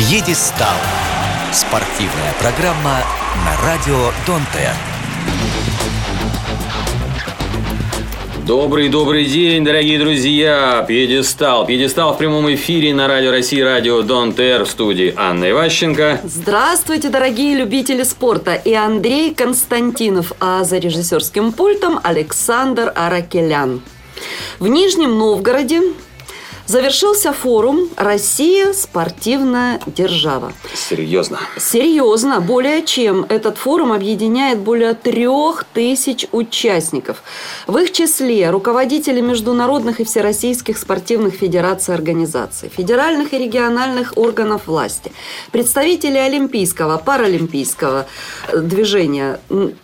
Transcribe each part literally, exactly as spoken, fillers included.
«Пьедестал». Спортивная программа на радио Дон-Т. Добрый-добрый день, дорогие друзья! «Пьедестал». «Пьедестал» в прямом эфире на Радио России, радио Дон-Т. В студии Анна Иващенко. Здравствуйте, дорогие любители спорта! И Андрей Константинов, а за режиссерским пультом Александр Аракелян. В Нижнем Новгороде завершился форум «Россия. Спортивная держава». Серьезно? Серьезно. Более чем. Этот форум объединяет более трех тысяч участников. В их числе руководители международных и всероссийских спортивных федераций и организаций, федеральных и региональных органов власти, представители олимпийского, паралимпийского движения,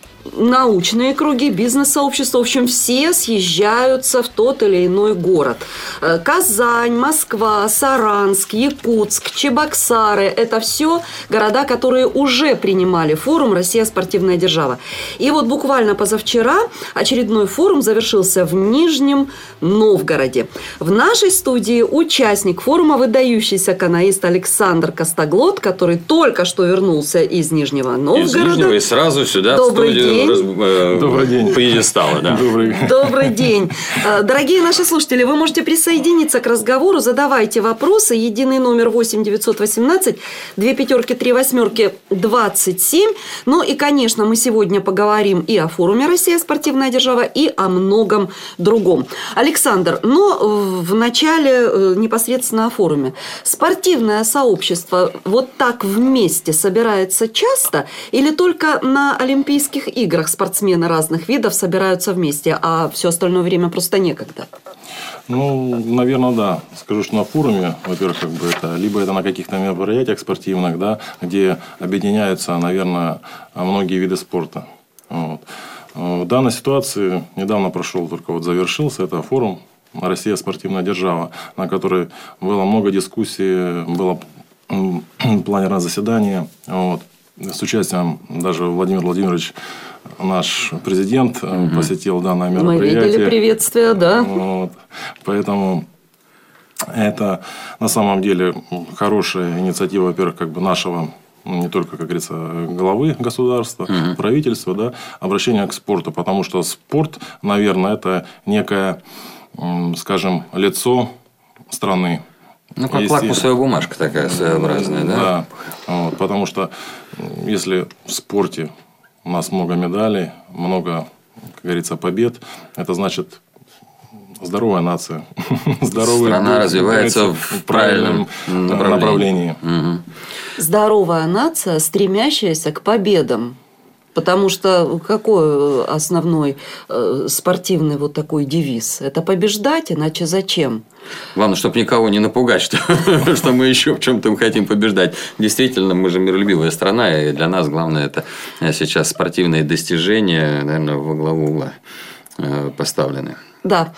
научные круги, бизнес-сообщества, в общем, все съезжаются в тот или иной город. Казань, Москва, Саранск, Якутск, Чебоксары – это все города, которые уже принимали форум «Россия. Спортивная держава». И вот буквально позавчера очередной форум завершился в Нижнем Новгороде. В нашей студии участник форума, выдающийся каноист Александр Костоглот, который только что вернулся из Нижнего Новгорода. Из Нижнего и сразу сюда, Добрый в студию. День. Раз, э, Добрый день. «Пьедестала», да. Добрый. Добрый день. Дорогие наши слушатели, вы можете присоединиться к разговору, задавайте вопросы. Единый номер восемь девятьсот восемнадцать две пятерки три восьмерки двадцать семь. Ну и, конечно, мы сегодня поговорим и о форуме «Россия. Спортивная держава», и о многом другом. Александр, но в начале непосредственно о форуме. Спортивное сообщество вот так вместе собирается часто или только на Олимпийских играх спортсмены разных видов собираются вместе, а все остальное время просто некогда? Ну, наверное, да. Скажу, что на форуме, во-первых, как бы это, либо это на каких-то мероприятиях спортивных, да, где объединяются, наверное, многие виды спорта. Вот. В данной ситуации недавно прошел, только вот завершился, это форум «Россия. Спортивная держава», на которой было много дискуссий, было планерное заседание, вот, с участием даже Владимир Владимирович, наш президент, угу. посетил данное мероприятие. Мы видели приветствие, да. Вот. Поэтому это на самом деле хорошая инициатива, во-первых, как бы нашего, ну, не только, как говорится, главы государства, угу. правительства, да, обращение к спорту. Потому что спорт, наверное, это некое, скажем, лицо страны. Ну, как лакмусовая бумажка такая своеобразная, да? Да. Вот, потому что если в спорте у нас много медалей, много, как говорится, побед, это значит здоровая нация. Страна развивается в правильном направлении. Здоровая нация, стремящаяся к победам. Потому что какой основной э, спортивный вот такой девиз? Это побеждать, иначе зачем? Главное, чтобы никого не напугать, что, что мы еще в чем-то хотим побеждать. Действительно, мы же миролюбивая страна, и для нас главное это сейчас спортивные достижения, наверное, во главу угла э, поставлены. Да.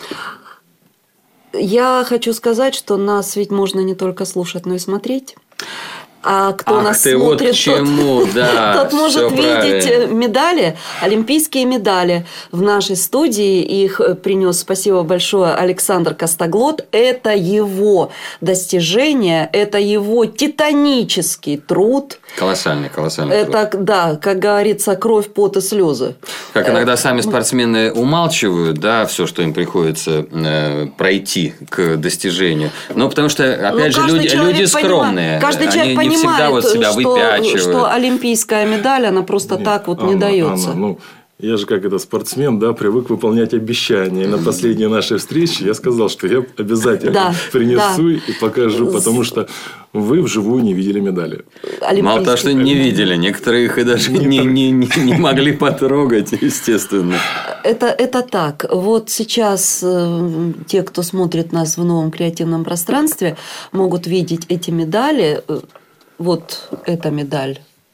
Я хочу сказать, что нас ведь можно не только слушать, но и смотреть. А кто Ах нас ты, смотрит, вот чему, тот, да, тот может видеть правильно. Медали, олимпийские медали в нашей студии. Их принес, спасибо большое, Александр Костоглот. Это его достижение, это его титанический труд. Колоссальный, колоссальный это, труд. Да, как говорится, кровь, пот и слезы. Как иногда сами спортсмены умалчивают, да, все, что им приходится э, пройти к достижению. Ну, потому что, опять ну, же, люди, люди скромные. Понимает, каждый человек они не всегда вот себя что, выпячивают. Что олимпийская медаль, она просто Нет, так вот Анна, не дается. Анна, ну, я же как это спортсмен, да, привык выполнять обещания. И на последней нашей встрече я сказал, что я обязательно да, принесу да. и покажу, потому что вы вживую не видели медали. Мало того, что не видели, некоторые их и даже не, не, не, не могли потрогать, естественно. Это, это так. Вот сейчас э, те, кто смотрит нас в новом креативном пространстве, могут видеть эти медали. Вот эта медаль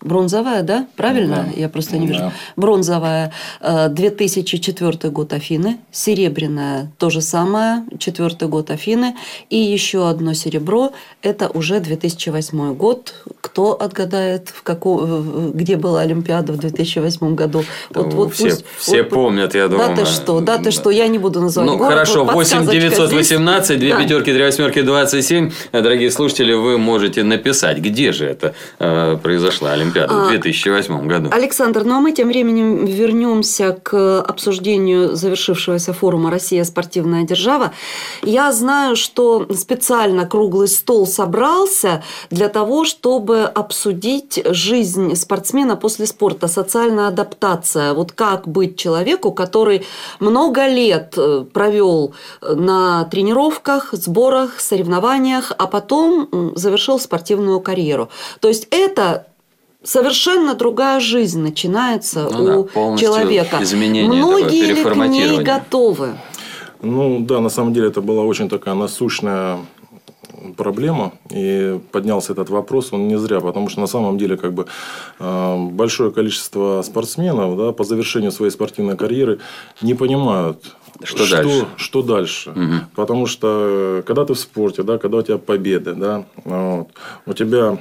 Бронзовая, да? Правильно? Да. Я просто не вижу. Да. Бронзовая две тысячи четвёртый год Афины. Серебряная то же самое, четвёртый год Афины. И еще одно серебро – это уже две тысячи восьмой год. Кто отгадает, в каком, где была Олимпиада в две тысячи восьмом году? Да, вот, вот все пусть, все вот, помнят, я думаю. Да ты что, да ты что, я не буду называть Ну, город. хорошо, Вот восемь девятьсот восемнадцать, две да. пятерки, три восьмерки, двадцать семь. Дорогие слушатели, вы можете написать, где же это э, произошла Олимпиада в две тысячи восьмом году. Александр, ну а мы тем временем вернемся к обсуждению завершившегося форума «Россия – спортивная держава». Я знаю, что специально круглый стол собрался для того, чтобы обсудить жизнь спортсмена после спорта, социальная адаптация. Вот как быть человеку, который много лет провел на тренировках, сборах, соревнованиях, а потом завершил спортивную карьеру. То есть это совершенно другая жизнь начинается ну, у да, человека. Многие ли к ней готовы? Ну да, на самом деле это была очень такая насущная проблема, и поднялся этот вопрос, он не зря, потому что на самом деле как бы большое количество спортсменов, да, по завершению своей спортивной карьеры не понимают, что, что дальше, что дальше. Угу. Потому что когда ты в спорте, да, когда у тебя победы, да, вот, у тебя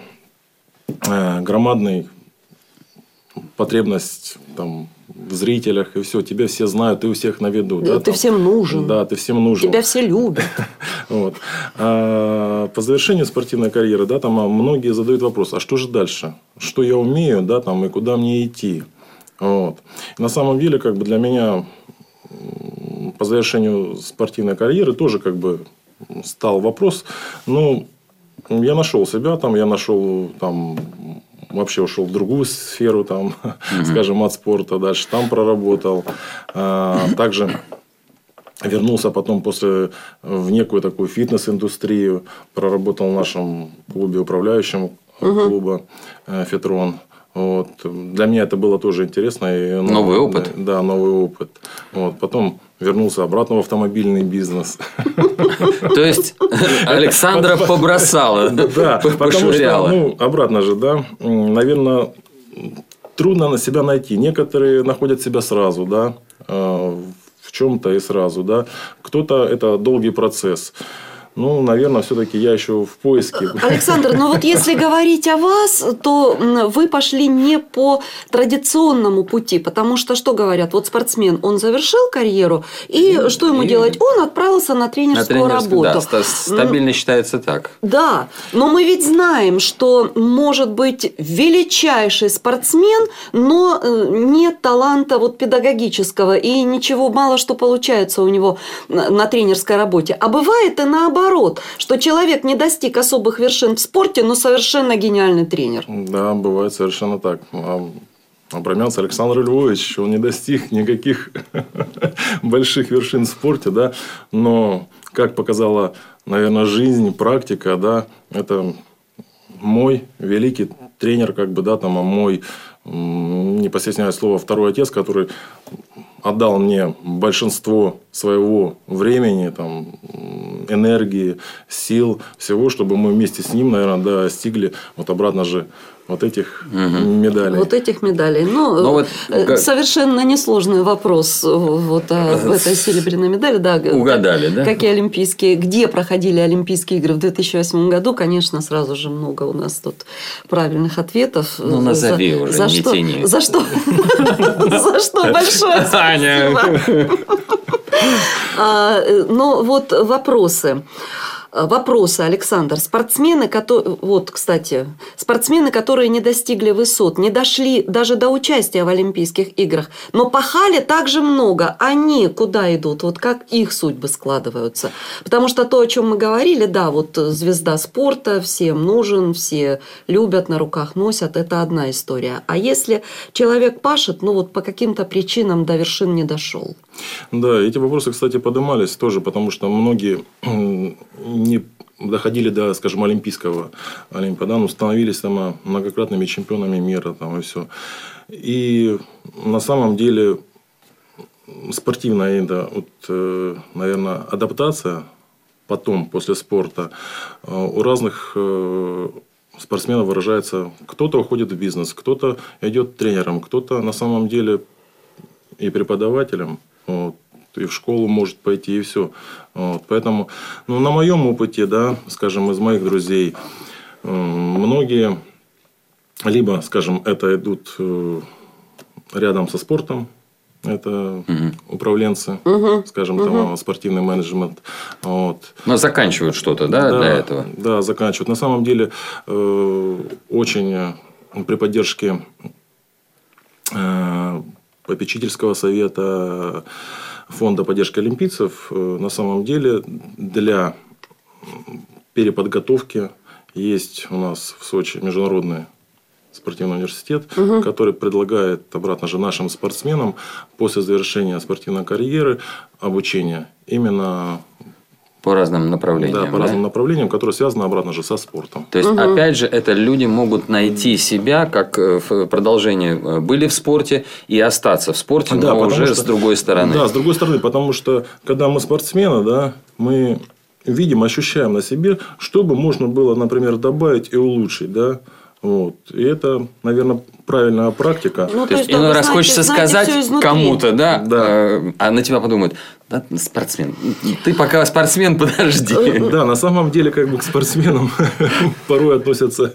э, громадный потребность там в зрителях, и все, тебя все знают, ты у всех на виду. Да, ты там, всем нужен. Да, ты всем нужен. Тебя все любят. Вот. А по завершению спортивной карьеры, да, там многие задают вопрос, а что же дальше? Что я умею, да, там, и куда мне идти? Вот. И на самом деле, как бы для меня по завершению спортивной карьеры тоже как бы стал вопрос, ну, я нашел себя, там, я нашел там вообще ушел в другую сферу, там, mm-hmm. скажем, от спорта, дальше там проработал. А, также вернулся потом после в некую такую фитнес-индустрию, проработал в нашем клубе, управляющем mm-hmm. клуба «Фитрон». Вот. Для меня это было тоже интересно. И, ну, новый опыт? Да, новый опыт. Вот. Потом вернулся обратно в автомобильный бизнес. То есть, Александра побросала, пошвыряла. Ну, обратно же, да. Наверное, трудно на себя найти. Некоторые находят себя сразу, да, в чем-то и сразу, да. Кто-то это долгий процесс. Ну, наверное, все-таки я еще в поиске. Александр, ну вот если говорить о вас, то вы пошли не по традиционному пути, потому что, что говорят, вот спортсмен, он завершил карьеру, и, и что ему и... делать? Он отправился на тренерскую, на тренерскую работу. Да, стабильно считается так. Да, но мы ведь знаем, что может быть величайший спортсмен, но нет таланта вот педагогического, и ничего, мало что получается у него на тренерской работе. А бывает и наоборот. Наоборот, что человек не достиг особых вершин в спорте, но совершенно гениальный тренер. Да, бывает совершенно так. Абрамянц Александр Львович, он не достиг никаких больших вершин в спорте, да, но, как показала, наверное, жизнь, практика, да, это мой великий тренер, как бы, да, там, а мой, не постесняюсь слова, второй отец, который отдал мне большинство своего времени, там, энергии, сил, всего, чтобы мы вместе с ним, наверное, достигли вот обратно же вот этих угу. медалей. Вот этих медалей. Ну, ну вот, совершенно несложный вопрос вот в этой серебряной медали. Да, угадали, как, да? Какие олимпийские, где проходили Олимпийские игры в две тысячи восьмом году, конечно, сразу же много у нас тут правильных ответов. Ну, назови уже, за не что, тяни. За что? За что большое спасибо. Но вот вопросы. Вопросы, Александр. Спортсмены, которые, вот, кстати, спортсмены, которые не достигли высот, не дошли даже до участия в Олимпийских играх, но пахали так же много. Они куда идут? Вот как их судьбы складываются? Потому что то, о чем мы говорили, да, вот звезда спорта, всем нужен, все любят, на руках носят, это одна история. А если человек пашет, ну вот по каким-то причинам до вершин не дошел? Да, эти вопросы, кстати, поднимались тоже, потому что многие не доходили до, скажем, олимпийского Олимпа, да, но становились там многократными чемпионами мира, там, и все. И на самом деле спортивная, да, вот, наверное, адаптация потом, после спорта, у разных спортсменов выражается. Кто-то уходит в бизнес, кто-то идет тренером, кто-то на самом деле и преподавателем. Вот, и в школу может пойти, и все. Вот, поэтому, ну, на моем опыте, да, скажем, из моих друзей, многие либо, скажем, это идут рядом со спортом, это угу. управленцы, угу. скажем, угу. там, спортивный менеджмент. Вот. Но заканчивают что-то, да, да, для этого? Да, заканчивают. На самом деле, э, очень при поддержке э, попечительского совета фонда поддержки олимпийцев, э, на самом деле, для переподготовки есть у нас в Сочи международный спортивный университет, угу. который предлагает обратно же нашим спортсменам после завершения спортивной карьеры обучение именно по разным направлениям. Да, по да? разным направлениям, которые связаны обратно же со спортом. То есть, угу. опять же, это люди могут найти себя, как в продолжении были в спорте, и остаться в спорте, да, но уже что, с другой стороны. Да, с другой стороны, потому что, когда мы спортсмены, да, мы видим, ощущаем на себе, что бы можно было, например, добавить и улучшить, да. Вот. И это, наверное, правильная практика. Ну, то есть, иной раз знаете, хочется знаете сказать кому-то, да, да, а на тебя подумают, да, спортсмен, ты пока спортсмен, подожди. Да, на самом деле, как бы к спортсменам порой относятся...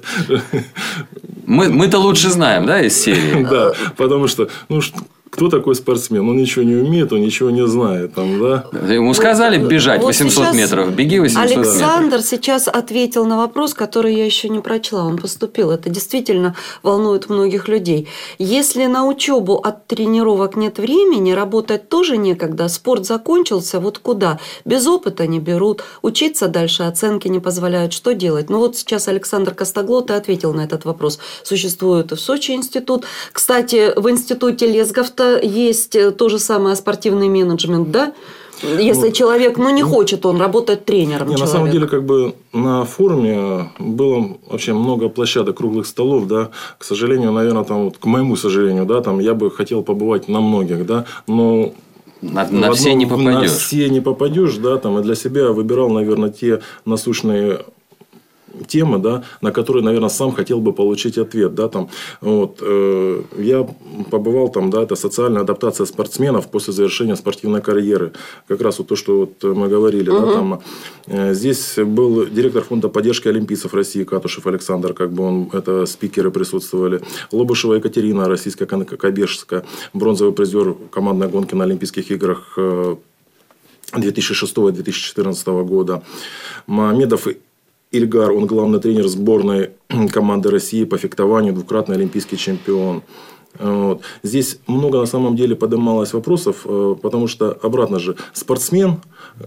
Мы, мы-то лучше знаем, да, из серии? Да, потому что, ну, кто такой спортсмен? Он ничего не умеет, он ничего не знает. Там, да? Ему сказали бежать вот восемьсот метров, беги восемьсот метров. Александр сейчас ответил на вопрос, который я еще не прочла. Он поступил. Это действительно волнует многих людей. Если на учебу от тренировок нет времени, работать тоже некогда, спорт закончился, вот куда? Без опыта не берут, учиться дальше оценки не позволяют. Что делать? Ну вот сейчас Александр Костоглот и ответил на этот вопрос. Существует и в Сочи институт. Кстати, в институте Лесговта есть то же самое спортивный менеджмент, да? Если вот. человек, ну, не хочет он работать тренером. Не, на самом деле, как бы на форуме было вообще много площадок, круглых столов, да. К сожалению, наверное, там, вот, к моему сожалению, да, там я бы хотел побывать на многих, да, но на, на все не попадешь. На все не попадешь, да, там, и для себя выбирал, наверное, те насущные темы, да, на которые, наверное, сам хотел бы получить ответ, да, там, вот, э, я побывал там, да, это социальная адаптация спортсменов после завершения спортивной карьеры, как раз вот то, что вот мы говорили, угу. да, там, э, здесь был директор фонда поддержки олимпийцев России Катушев Александр, как бы он, это спикеры присутствовали, Лобышева Екатерина, российская кабежская, бронзовый призер командной гонки на Олимпийских играх э, две тысячи шестого - две тысячи четырнадцатого года, Мамедов Ильгар, он главный тренер сборной команды России по фехтованию, двукратный олимпийский чемпион. Вот. Здесь много на самом деле поднималось вопросов, потому что, обратно же, спортсмен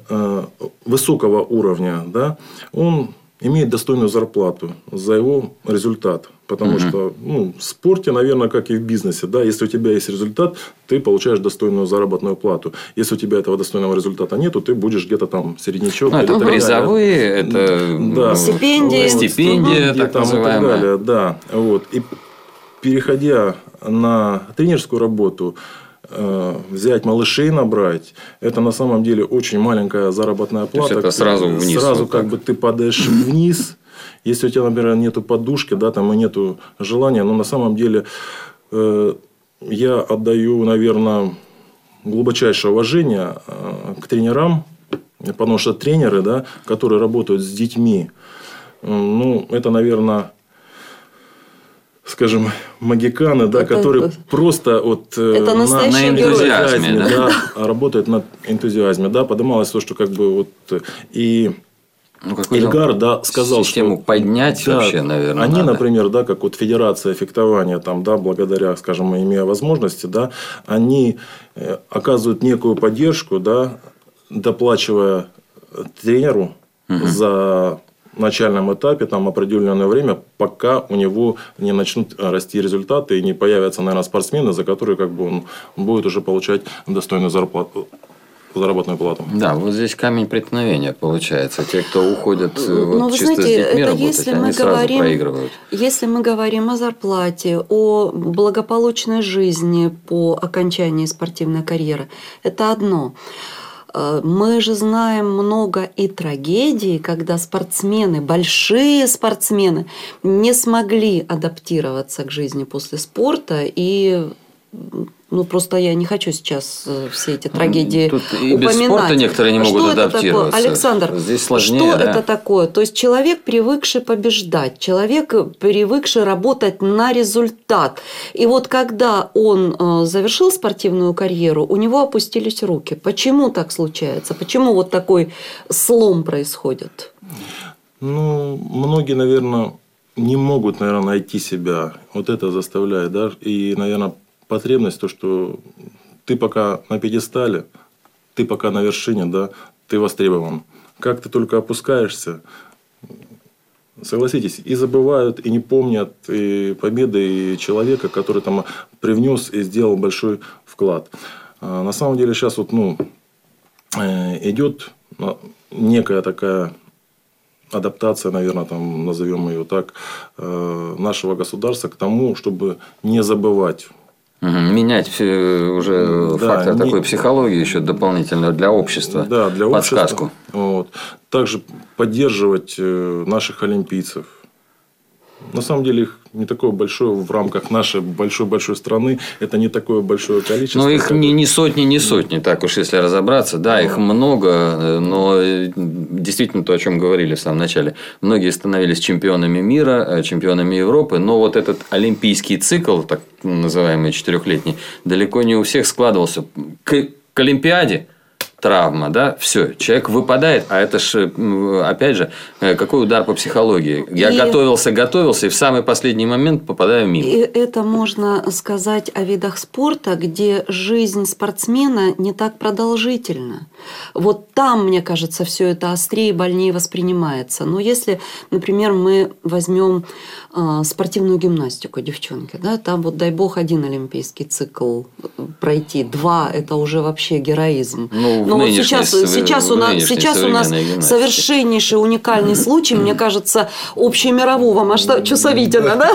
высокого уровня, да, он имеет достойную зарплату за его результат. Потому угу. что ну, в спорте, наверное, как и в бизнесе, да, если у тебя есть результат, ты получаешь достойную заработную плату. Если у тебя этого достойного результата нет, то ты будешь где-то там середнячок. Ну, это призовые, это да. стипендии, вот, стипендия, так там, называемая. И так далее, да. Вот. И переходя на тренерскую работу, взять малышей набрать, это на самом деле очень маленькая заработная плата. То есть это сразу вниз. Сразу вот как бы ты падаешь вниз. Если у тебя, например, нету подушки, да, там и нету желания, но на самом деле э, я отдаю, наверное, глубочайшее уважение э, к тренерам, потому что тренеры, да, которые работают с детьми, э, ну, это, наверное, скажем, магиканы, да, это, которые просто вот это на, на энтузиазме, да? Да, работают на энтузиазме, да, поднималось то, что как бы вот и ну, Ильгар, да, сказал, систему что поднять да, вообще, наверное, они, надо. Например, да, как вот Федерация фехтования, там, да, благодаря, скажем, имея возможности, да, они оказывают некую поддержку, да, доплачивая тренеру угу. за начальном этапе, там, определенное время, пока у него не начнут расти результаты и не появятся, наверное, спортсмены, за которые как бы он будет уже получать достойную зарплату. Заработную плату. Да, вот здесь камень преткновения получается. Те, кто уходят вот, ну, чисто знаете, с детьми это работать, если они мы сразу говорим, проигрывают. Если мы говорим о зарплате, о благополучной жизни по окончании спортивной карьеры, это одно. Мы же знаем много и трагедий, когда спортсмены, большие спортсмены, не смогли адаптироваться к жизни после спорта. И ну, просто я не хочу сейчас все эти трагедии Тут и упоминать. без спорта некоторые не могут что адаптироваться. Это такое? Александр, здесь сложнее, что да? это такое? То есть человек, привыкший побеждать, человек, привыкший работать на результат. И вот когда он э, завершил спортивную карьеру, у него опустились руки. Почему так случается? Почему вот такой слом происходит? Ну, многие, наверное, не могут, наверное, найти себя. Вот это заставляет, да, и, наверное, потребность, то, что ты пока на пьедестале, ты пока на вершине, да, ты востребован. Как ты только опускаешься, согласитесь, и забывают, и не помнят и победы, и человека, который там привнес и сделал большой вклад. На самом деле сейчас вот, ну, идет некая такая адаптация, наверное, там, назовем ее так, нашего государства к тому, чтобы не забывать. Угу. Менять уже да, фактор не... такой психологии еще дополнительно для общества. Да, для подсказку. Общества. Вот. Также поддерживать наших олимпийцев. На самом деле их не такое большое в рамках нашей большой-большой страны. Это не такое большое количество. Но их не, не сотни, не сотни, так уж если разобраться. Да, их много, но действительно то, о чем говорили в самом начале. Многие становились чемпионами мира, чемпионами Европы. Но вот этот олимпийский цикл, так называемый четырехлетний, далеко не у всех складывался. К, к Олимпиаде травма, да, все, человек выпадает, а это же, опять же, какой удар по психологии. Я и... готовился, готовился, и в самый последний момент попадаю мимо. И это можно сказать о видах спорта, где жизнь спортсмена не так продолжительна. Вот там, мне кажется, все это острее и больнее воспринимается. Но если, например, мы возьмем э, спортивную гимнастику, девчонки, да, там вот, дай бог, один олимпийский цикл пройти, два – это уже вообще героизм. Ну, Но вот сейчас, сейчас, у нас, сейчас у нас совершеннейший уникальный случай, мне кажется, общемирового масштаба. Чусовитина, да?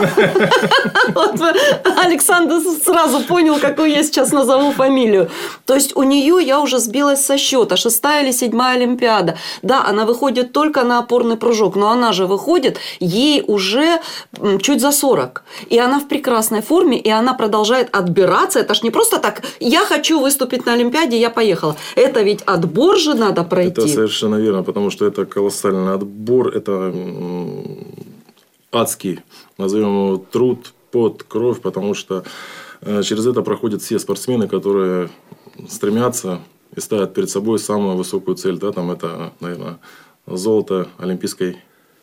Александр сразу понял, какую я сейчас назову фамилию. То есть у нее я уже сбилась со счета. Шестая или седьмая Олимпиада. Да, она выходит только на опорный прыжок, но она же выходит, ей уже чуть за сорок. И она в прекрасной форме, и она продолжает отбираться. Это ж не просто так, я хочу выступить на Олимпиаде, я поехала. Это ведь отбор же надо пройти. Это совершенно верно, потому что это колоссальный отбор, это адский, назовем его, труд, пот, кровь, потому что через это проходят все спортсмены, которые стремятся и ставят перед собой самую высокую цель. Да, там это, наверное, золото олимпийской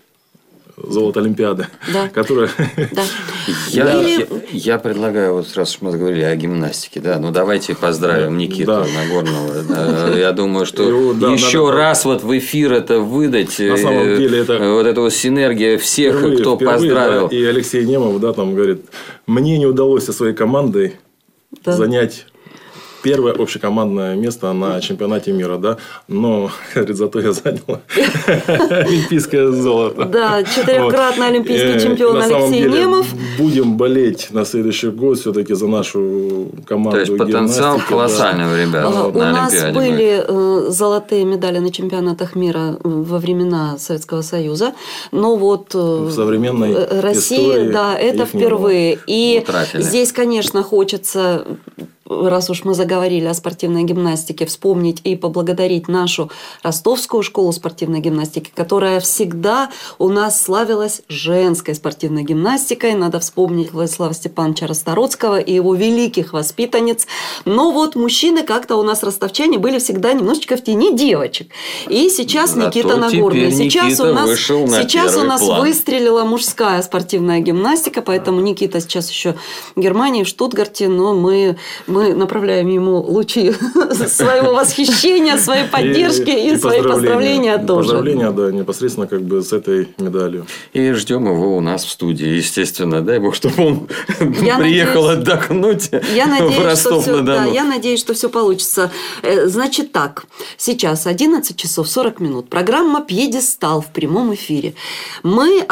Золото Олимпиады, да. которая... Да. Я, Или... я, я предлагаю, вот раз уж мы заговорили о гимнастике, да, ну давайте поздравим Никиту да. Нагорного. Я думаю, что Его, да, еще надо... раз вот в эфир это выдать. На самом деле это вот эта вот синергия всех, впервые, кто впервые, поздравил. Да, и Алексей Немов, да, там говорит, мне не удалось со своей командой да. занять первое общекомандное место на чемпионате мира, да, но, говорит, зато я занял олимпийское золото. Да, четырехкратный олимпийский чемпион Алексей Немов. Будем болеть на следующий год все-таки за нашу команду. То есть потенциал колоссальный у ребят. У нас были золотые медали на чемпионатах мира во времена Советского Союза, но вот в современной России, да, это впервые. И здесь, конечно, хочется, раз уж мы заговорили о спортивной гимнастике, вспомнить и поблагодарить нашу Ростовскую школу спортивной гимнастики, которая всегда у нас славилась женской спортивной гимнастикой. Надо вспомнить Владислава Степановича Растородского и его великих воспитанниц. Но вот мужчины как-то у нас, ростовчане, были всегда немножечко в тени девочек. И сейчас Зато Никита Нагорный. Сейчас Никита у нас, сейчас у нас план. выстрелила мужская спортивная гимнастика, поэтому Никита сейчас еще в Германии, в Штутгарте, но мы... Мы направляем ему лучи своего восхищения, своей поддержки и, и, и свои поздравления, поздравления тоже. Поздравления, да, непосредственно как бы с этой медалью. И ждем его у нас в студии, естественно. Дай бог, чтобы он я приехал надеюсь, отдохнуть я надеюсь, в Ростов-на-Дону. Да, я надеюсь, что все получится. Значит так, сейчас одиннадцать часов сорок минут. Программа «Пьедестал» в прямом эфире. Мы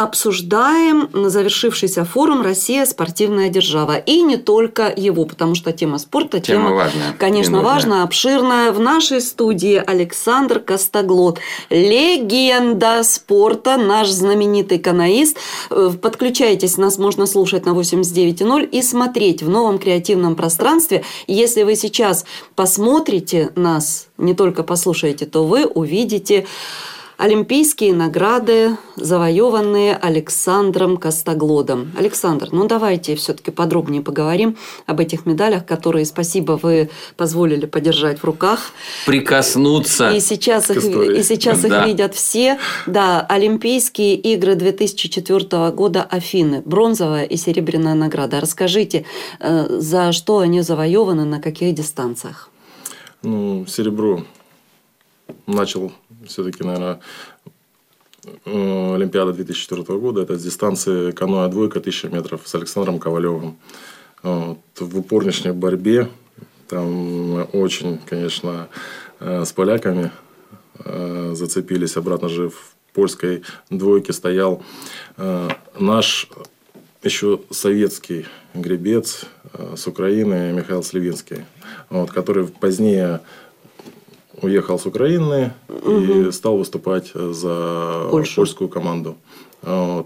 обсуждаем завершившийся форум «Россия. Спортивная держава». И не только его, потому что тема спорта спорта. Тема, Тема важная. Конечно, Минутная. важная, обширная. В нашей студии Александр Костоглот. Легенда спорта, наш знаменитый каноист. Подключайтесь, нас можно слушать на восемьдесят девять и ноль и смотреть в новом креативном пространстве. Если вы сейчас посмотрите нас, не только послушаете, то вы увидите олимпийские награды, завоеванные Александром Костоглодом. Александр, ну давайте все-таки подробнее поговорим об этих медалях, которые, спасибо, вы позволили подержать в руках. Прикоснуться. И сейчас их, и сейчас их Да. видят все. Да, Олимпийские игры две тысячи четвёртого года Афины. Бронзовая и серебряная награда. Расскажите, за что они завоеваны, на каких дистанциях? Ну, серебро начал все-таки, наверное, Олимпиада две тысячи четвёртого года. Это с дистанции каноэ двойка тысяча метров с Александром Ковалевым. Вот. В упорнейшей борьбе. Там очень, конечно, с поляками зацепились. Обратно же в польской двойке стоял наш еще советский гребец с Украины Михаил Сливинский, вот, который позднее уехал с Украины угу. и стал выступать за Польшу. Польскую команду. Вот.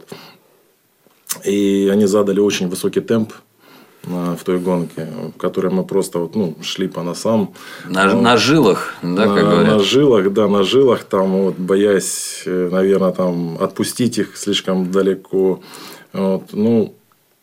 И они задали очень высокий темп в той гонке, в которой мы просто вот, ну, шли по носам. На, вот. на жилах, да, как на, говорят? На жилах, да, на жилах, там, вот, боясь, наверное, там, отпустить их слишком далеко. Вот. Ну,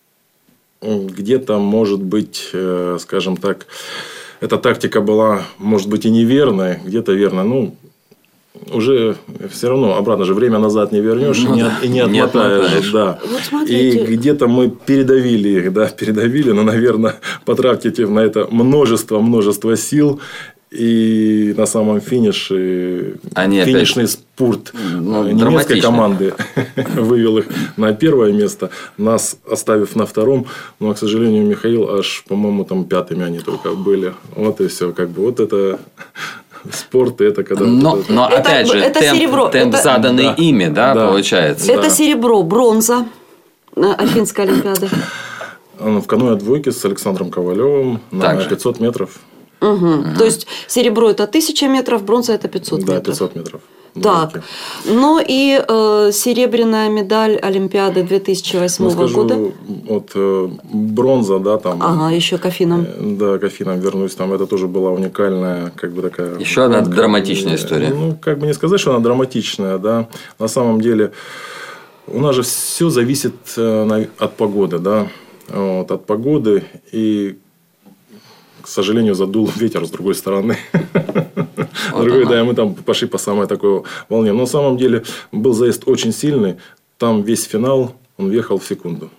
где-то, может быть, скажем так, эта тактика была, может быть, и неверной, где-то верно. Ну, уже все равно обратно же время назад не вернешь ну, и, не, и не отмотаешь. Не да. Вот и где-то мы передавили их, да, передавили, но, наверное, потратите на это множество-множество сил. И на самом финише Они финишный опять... спорт ну, немецкой команды вывел их на первое место, нас оставив на втором. Но, к сожалению, Михаил аж, по-моему, там пятыми они только были. Вот и все. Как бы вот это спорт, это когда... Но, вот это... но опять это, же, это темп, серебро. темп это... заданный да. ими, да, да, получается. Это да. серебро, бронза Афинской Олимпиады. В каноэ двойки с Александром Ковалевым на пятьсот метров. Угу. Угу. То есть серебро это тысяча метров, бронза это пятьсот метров. Да, пятьсот метров. Так, ну и э, серебряная медаль Олимпиады две тысячи восьмого ну, скажу, года. Вот э, бронза, да, там. Ага, еще к Афинам. Э, да, к Афинам вернусь, там это тоже была уникальная, как бы такая. Еще одна как, драматичная история. Ну, как бы не сказать, что она драматичная, да. На самом деле, у нас же все зависит э, от погоды, да, вот, от погоды и. К сожалению, задул ветер с другой стороны. Вот другой, да, и мы там пошли по самой такой волне. Но на самом деле был заезд очень сильный. Там весь финал, он въехал в секунду.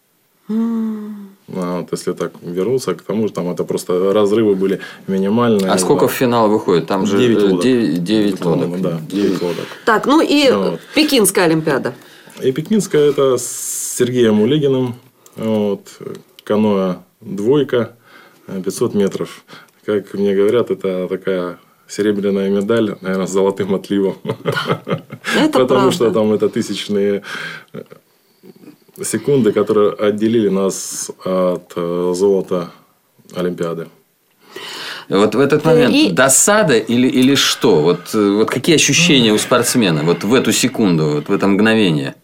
А вот, если так вернуться к тому, там это просто разрывы были минимальные. А сколько да. в финал выходит? Там же девять лодок. девять лодок. Да, девять лодок. Так, ну и вот. Пекинская Олимпиада. И Пекинская это с Сергеем Улегиным. Вот, каноэ двойка. пятьсот метров. Как мне говорят, это такая серебряная медаль, наверное, с золотым отливом. Это Потому правда. что там это тысячные секунды, которые отделили нас от золота Олимпиады. Вот в этот момент И... досада или, или что? Вот, вот какие ощущения у спортсмена вот в эту секунду, вот в это мгновение?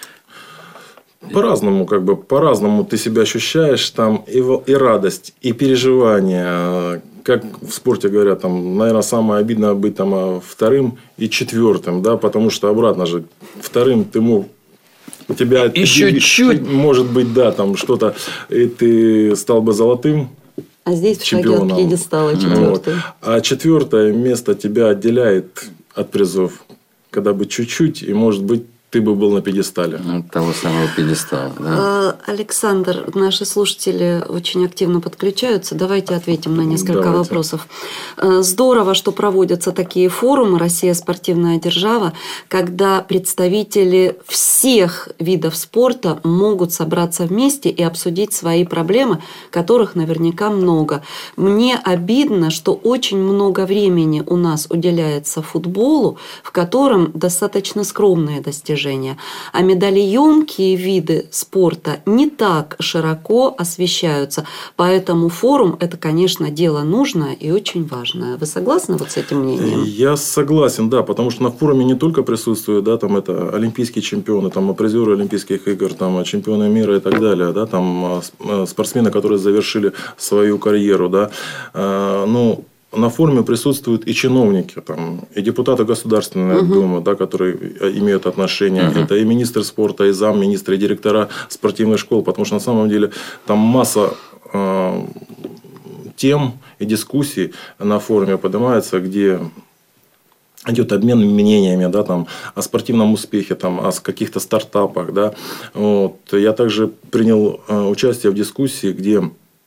По-разному, как бы, по-разному ты себя ощущаешь, там и, и радость, и переживания. Как в спорте говорят, там, наверное, самое обидное быть там вторым и четвертым, да, потому что обратно же вторым ты мог, у тебя еще ты, чуть, может быть, да, там что-то, и ты стал бы золотым. А здесь чемпионом. В шаге от пьедестала четвертый. Вот. А четвертое место тебя отделяет от призов, когда бы чуть-чуть, и может быть ты бы был на пьедестале. От того самого пьедестала, да. Александр, наши слушатели очень активно подключаются. Давайте ответим на несколько Давайте. вопросов. Здорово, что проводятся такие форумы «Россия – спортивная держава», когда представители всех видов спорта могут собраться вместе и обсудить свои проблемы, которых наверняка много. Мне обидно, что очень много времени у нас уделяется футболу, в котором достаточно скромные достижения. движения. А медалеемкие виды спорта не так широко освещаются. Поэтому форум – это, конечно, дело нужное и очень важное. Вы согласны вот с этим мнением? Я согласен, да, потому что на форуме не только присутствуют, да, там это олимпийские чемпионы, там призеры Олимпийских игр, там чемпионы мира и так далее, да, там спортсмены, которые завершили свою карьеру, да, ну, на форуме присутствуют и чиновники, там, и депутаты Государственной uh-huh. Думы, да, которые имеют отношение. Uh-huh. Это и министр спорта, и замминистра, и директора спортивных школ. Потому что на самом деле там масса э, тем и дискуссий на форуме поднимается, где идет обмен мнениями, да, там, о спортивном успехе, там, о каких-то стартапах. Да. Вот. Я также принял э, участие в дискуссии, где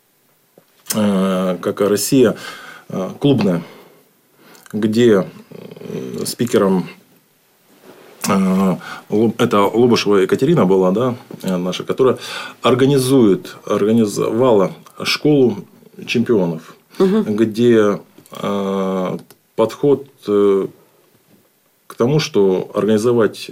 э, как Россия клубная, где спикером это Лобышева Екатерина была, да, наша, которая организует, организовала школу чемпионов, угу. где подход к тому, что организовать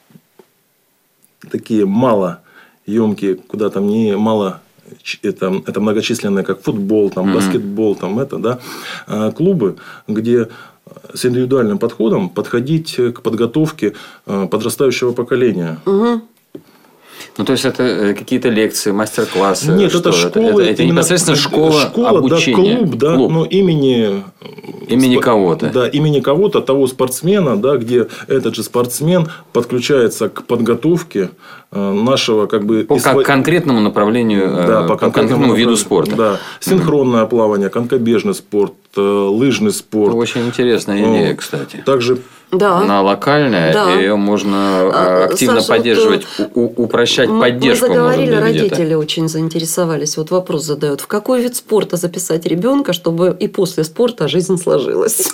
такие малоемкие, куда там не мало Это, это многочисленные, как футбол, там, mm-hmm. баскетбол, там, это, да, клубы, где с индивидуальным подходом подходить к подготовке подрастающего поколения. Mm-hmm. Ну, то есть, это какие-то лекции, мастер-классы? Нет, что? это школа. Это, это непосредственно школа, школа обучения? Да, клуб, да, клуб. но имени... Имени кого-то. Да, имени кого-то, того спортсмена, да, где этот же спортсмен подключается к подготовке нашего, как бы... По исв... конкретному направлению, да, по, по конкретному виду спорта. Да, синхронное mm-hmm. плавание, конькобежный спорт, лыжный спорт. Очень интересная идея, кстати. Также... Да. Она локальная, да. и ее можно активно Саша, поддерживать, вот, у, упрощать мы, поддержку. Мы заговорили, может быть, родители где-то. очень заинтересовались. Вот вопрос задают. В какой вид спорта записать ребенка, чтобы и после спорта жизнь сложилась?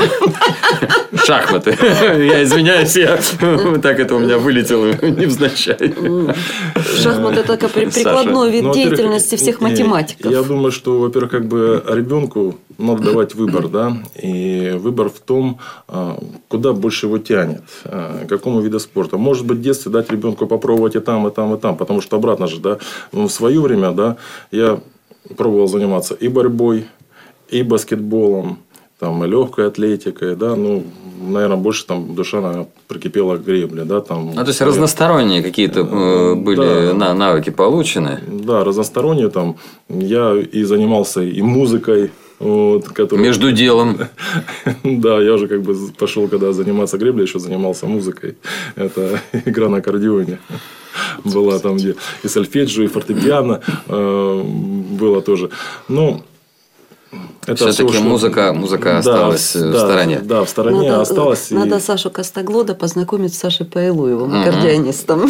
Шахматы. Я извиняюсь, я так это у меня вылетело невзначай. Шахматы – это прикладной вид деятельности всех математиков. Я думаю, что, во-первых, как бы ребенку надо давать выбор, да, и выбор в том, куда больше его тянет, к какому виду спорта. Может быть, в детстве дать ребенку попробовать и там, и там, и там, потому что обратно же, да, в свое время, да, я пробовал заниматься и борьбой, и баскетболом, там, и легкой атлетикой, да, ну, наверное, больше там душа, наверное, прикипела к гребле, да, там. Ну, то есть, разносторонние какие-то э, были да, навыки получены? Да, разносторонние, там, я и занимался и музыкой. Вот, который... Между делом. Да, я уже как бы пошел, когда заниматься греблей, еще занимался музыкой. Это игра на аккордеоне. Была там, где и сольфеджио, и фортепиано э, было тоже. Ну, это все-таки все, музыка, музыка да, осталась да, в стороне. Да, в стороне надо, осталась. Надо и... Сашу Костоглода познакомить с Сашей Паилуевым, uh-huh. аккордеонистом.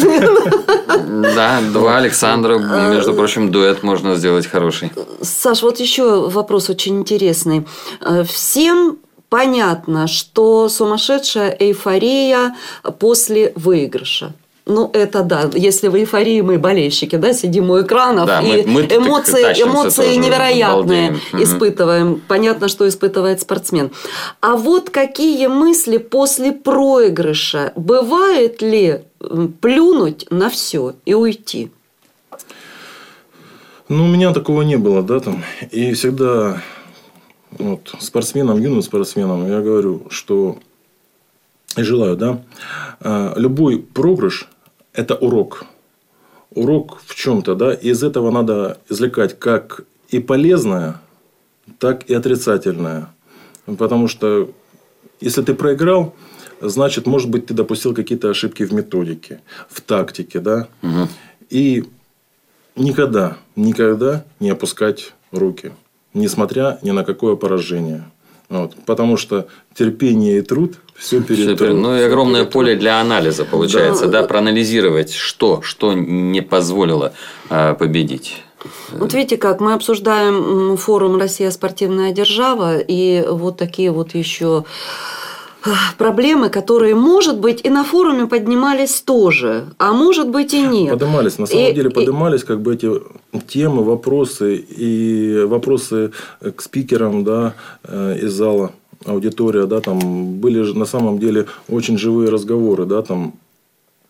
Да, два Александра, между прочим, дуэт можно сделать хороший. Саш, вот еще вопрос очень интересный. Всем понятно, что сумасшедшая эйфория после выигрыша. Ну, это да, если в эйфории мы болельщики, да, сидим у экранов, да, и мы, мы эмоции, эмоции невероятные балдеем. Испытываем. Угу. Понятно, что испытывает спортсмен. А вот какие мысли после проигрыша? Бывает ли плюнуть на все и уйти? Ну, у меня такого не было, да, там. И всегда вот, спортсменам, юным спортсменам я говорю, что и желаю, да, любой проигрыш – это урок. Урок в чем-то, да. И из этого надо извлекать как и полезное, так и отрицательное. Потому что если ты проиграл, значит, может быть, ты допустил какие-то ошибки в методике, в тактике, да. Угу. И никогда, никогда не опускать руки, несмотря ни на какое поражение. Вот, потому что терпение и труд все перетрут. Ну и огромное поле для анализа получается, да, да, проанализировать, что, что не позволило а, победить. Вот видите как, мы обсуждаем форум «Россия спортивная держава», и вот такие вот еще проблемы, которые, может быть, и на форуме поднимались тоже, а может быть и нет. Поднимались, на самом и, деле поднимались и... как бы эти темы, вопросы и вопросы к спикерам, да, из зала, аудитория, да, там были же на самом деле очень живые разговоры, да, там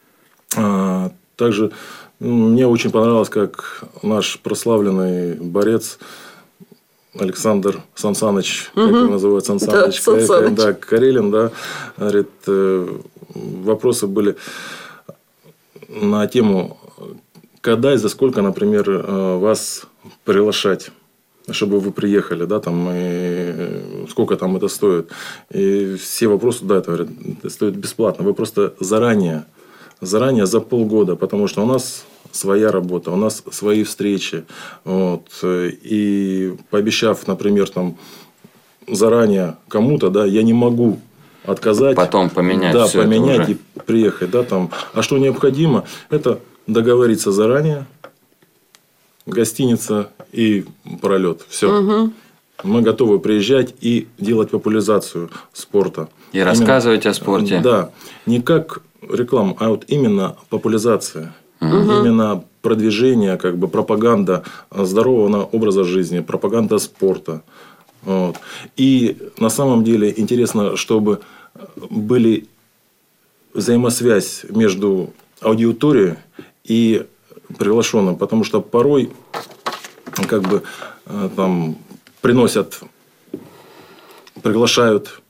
Также мне очень понравилось, как наш прославленный борец Александр Сансаныч, угу. как его называют, Сансаныч, да, Сансаныч. Да, Карелин, да, говорит, вопросы были на тему, когда и за сколько, например, вас приглашать, чтобы вы приехали, да, там, и сколько там это стоит. И все вопросы, да, это, говорят, это стоит бесплатно. Вы просто заранее, заранее за полгода, потому что у нас своя работа, у нас свои встречи. Вот, и пообещав, например, там, заранее кому-то, да, я не могу отказать. Потом поменять да, все поменять это уже. И приехать, да, там. А что необходимо, это договориться заранее, гостиница и пролет. Все. Угу. Мы готовы приезжать и делать популяризацию спорта. И именно, рассказывать о спорте. Да. Не как реклама, а вот именно популяризация. Угу. Именно продвижение, как бы пропаганда здорового образа жизни, пропаганда спорта. Вот. И на самом деле интересно, чтобы были взаимосвязь между аудиторией и приглашенным, потому что порой как бы там приносят, приглашают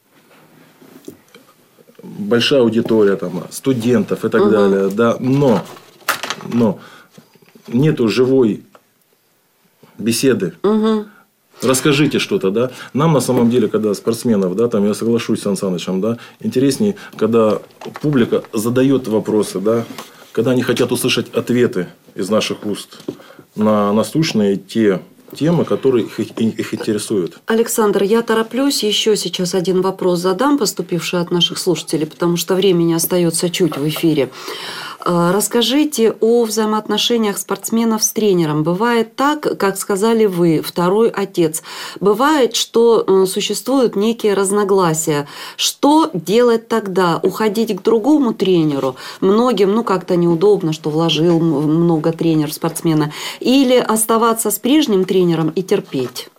большая аудитория там, студентов и так угу. далее, да, но, но нету живой беседы. Угу. Расскажите что-то, да. Нам на самом деле, когда спортсменов, да, там я соглашусь с Сан Санычем, да, интереснее, когда публика задает вопросы, да, когда они хотят услышать ответы из наших уст на насущные те темы, которые их, их интересуют. Александр, я тороплюсь. Еще сейчас один вопрос задам, поступивший от наших слушателей, потому что времени остается чуть в эфире. Расскажите о взаимоотношениях спортсменов с тренером. Бывает так, как сказали вы, второй отец. Бывает, что существуют некие разногласия. Что делать тогда? Уходить к другому тренеру? Многим, ну, как-то неудобно, что вложил много тренер в спортсмена. Или оставаться с прежним тренером и терпеть?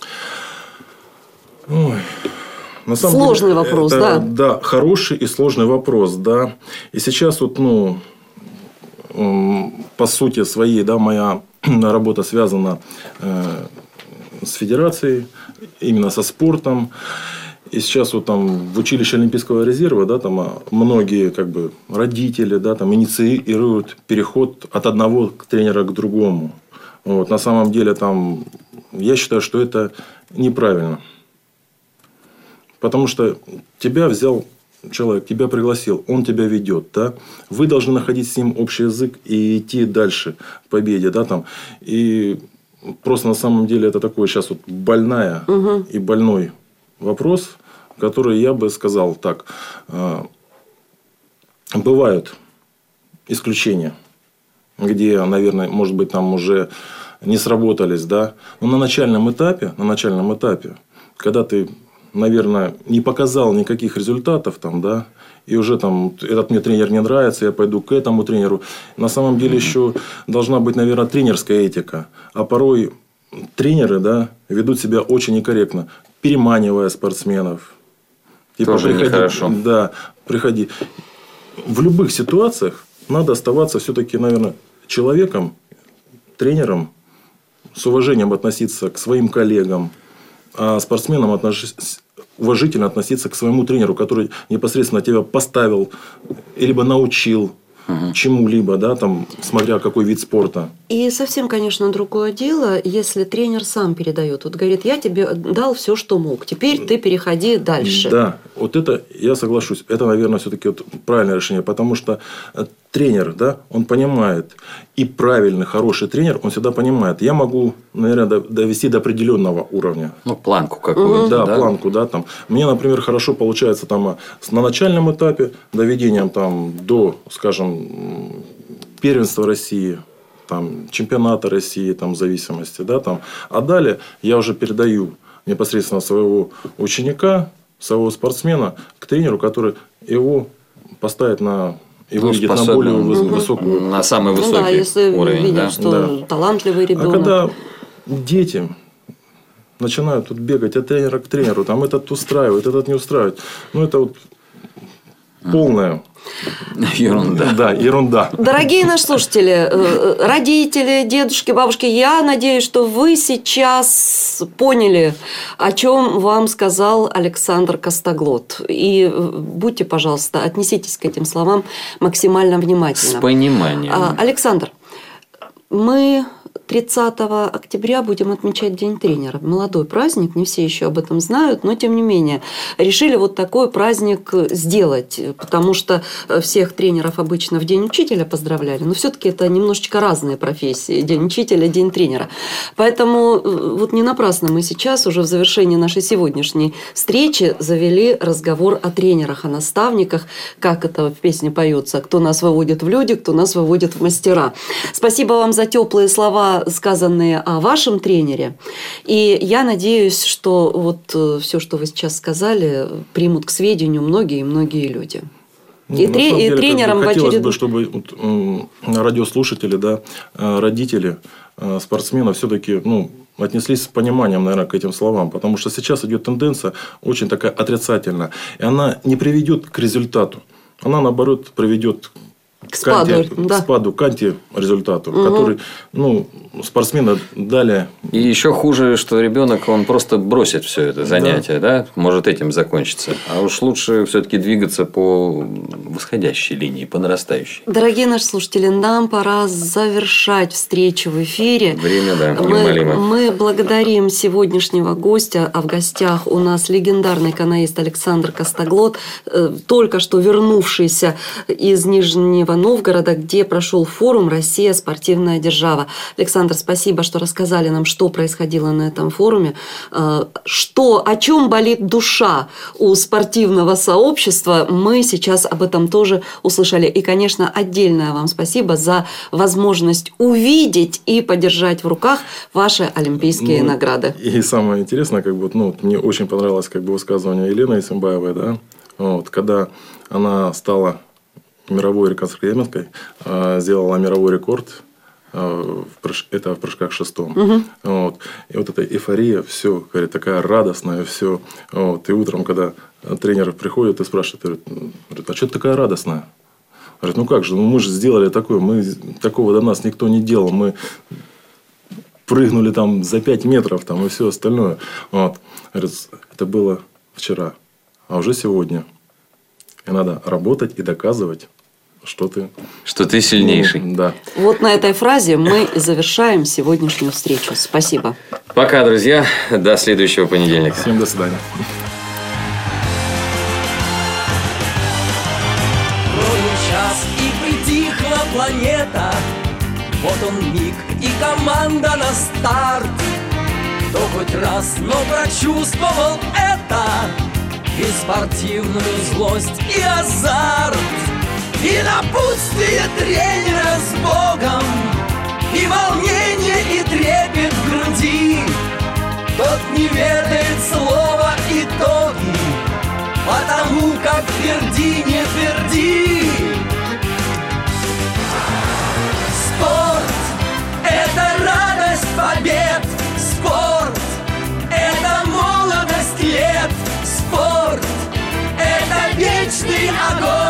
Ой... На самом сложный деле, вопрос, это, да. Да, хороший и сложный вопрос, да. И сейчас вот, ну, по сути своей, да, моя работа связана э, с федерацией, именно со спортом. И сейчас вот там в училище Олимпийского резерва, да, там многие как бы родители, да, там инициируют переход от одного тренера к другому. Вот, на самом деле там я считаю, что это неправильно. Потому что тебя взял человек, тебя пригласил, он тебя ведет, да? Вы должны находить с ним общий язык и идти дальше к победе, да, там. И просто на самом деле это такой сейчас вот больная угу. и больной вопрос, который я бы сказал так. Бывают исключения, где, наверное, может быть, там уже не сработались, да. Но на начальном этапе, на начальном этапе, когда ты, наверное, не показал никаких результатов, там, да, и уже там этот мне тренер не нравится, я пойду к этому тренеру. На самом деле еще должна быть, наверное, тренерская этика. А порой тренеры, да, ведут себя очень некорректно, переманивая спортсменов. Типа, тоже приходи, нехорошо. Да, приходи. В любых ситуациях надо оставаться все-таки, наверное, человеком, тренером, с уважением относиться к своим коллегам, а спортсменам отнош... уважительно относиться к своему тренеру, который непосредственно тебя поставил, либо научил угу. чему-либо, да, там, смотря какой вид спорта. И совсем, конечно, другое дело, если тренер сам передает. Вот говорит, я тебе дал все, что мог, теперь ты переходи дальше. Да, вот это я соглашусь. Это, наверное, все-таки вот правильное решение, потому что тренер, да, он понимает, и правильный, хороший тренер, он всегда понимает, я могу, наверное, довести до определенного уровня. Ну, планку какую-то. Да, да, планку, да, там. Мне, например, хорошо получается там на начальном этапе, доведением там до, скажем, первенства России, там, чемпионата России, там, в зависимости, да, там. А далее я уже передаю непосредственно своего ученика, своего спортсмена к тренеру, который его поставит на и ну, выведет на более угу. высокую... На самый высокий ну, да, если уровень. Видят, да? что да. талантливый ребенок. А когда дети начинают тут бегать от тренера к тренеру, там этот устраивает, этот не устраивает, ну, это вот полная ерунда. Да, ерунда. Дорогие наши слушатели, родители, дедушки, бабушки, я надеюсь, что вы сейчас поняли, о чем вам сказал Александр Костоглот. И будьте, пожалуйста, отнеситесь к этим словам максимально внимательно. С пониманием. Александр, мы тридцатого октября будем отмечать День тренера. Молодой праздник, не все еще об этом знают, но тем не менее решили вот такой праздник сделать, потому что всех тренеров обычно в День учителя поздравляли, но все-таки это немножечко разные профессии, День учителя, День тренера. Поэтому вот не напрасно мы сейчас уже в завершении нашей сегодняшней встречи завели разговор о тренерах, о наставниках, как это в песне поется, кто нас выводит в люди, кто нас выводит в мастера. Спасибо вам за теплые слова, сказанные о вашем тренере. И я надеюсь, что вот все, что вы сейчас сказали, примут к сведению многие и многие люди. Ну, и, тре- деле, и тренерам как бы, в хотелось очередном... бы, чтобы вот, радиослушатели, да, родители спортсменов все-таки ну, отнеслись с пониманием, наверное, к этим словам. Потому что сейчас идет тенденция очень такая отрицательная. И она не приведет к результату. Она, наоборот, приведет к спаду, к, анти, да. к спаду, к антирезультату, угу. который ну, спортсмены далее. И еще хуже, что ребенок, он просто бросит все это занятие, да. Да? Может этим закончиться. А уж лучше все-таки двигаться по восходящей линии, по нарастающей. Дорогие наши слушатели, нам пора завершать встречу в эфире. Время, да, Мы, неумолимо. мы благодарим сегодняшнего гостя, а в гостях у нас легендарный каноист Александр Костоглот, только что вернувшийся из Нижнего Новгорода, где прошел форум «Россия. Спортивная держава». Александр, спасибо, что рассказали нам, что происходило на этом форуме, что, о чем болит душа у спортивного сообщества. Мы сейчас об этом тоже услышали. И, конечно, отдельное вам спасибо за возможность увидеть и подержать в руках ваши олимпийские ну, награды. И самое интересное, как бы, ну, мне очень понравилось как бы, высказывание Елены Исимбаевой, да, вот, когда она стала мировой рекордсменкой, сделала мировой рекорд, это в прыжках шестом. Угу. Вот. И вот эта эйфория, все, говорит, такая радостная, все. Вот. И утром, когда тренер приходит и спрашивает, говорит, а что ты такая радостная? Говорит, ну как же, ну мы же сделали такое, мы такого до нас никто не делал, мы прыгнули там за пять метров там, и все остальное. Вот. Говорит, это было вчера, а уже сегодня. И надо работать и доказывать, что ты... Что ты сильнейший. Ну, да. Вот на этой фразе мы завершаем сегодняшнюю встречу. Спасибо. Пока, друзья. До следующего понедельника. Всем до свидания. Пробил час и притихла планета. Вот он миг и команда на старт. Кто хоть раз, но прочувствовал это, и спортивную злость, и азарт, и напутствие тренера с Богом, и волнение, и трепет в груди. Тот не ведает слова итоги, потому как тверди, не тверди. Спорт — это радость побед, спорт — это молодость лет. Спорт — это вечный огонь.